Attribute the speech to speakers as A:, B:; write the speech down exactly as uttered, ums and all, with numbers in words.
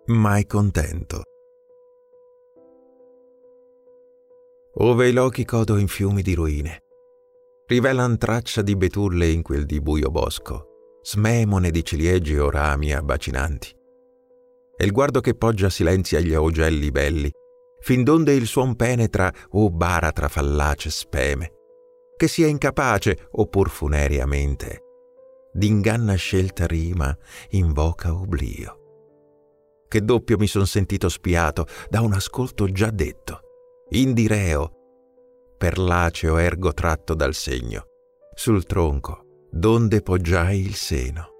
A: mai contento. Ove i lochi codo in fiumi di ruine, rivelan traccia di betulle in quel di buio bosco, smemone di ciliegi o rami abbacinanti. E il guardo che poggia silenzia gli augelli belli, fin donde il suon penetra o baratra fallace speme, che sia incapace, o pur funereamente, d'inganna scelta rima invoca oblio. Che doppio mi son sentito spiato da un ascolto già detto, indireo, per laceo ergo tratto dal segno, sul tronco, donde poggiai il seno.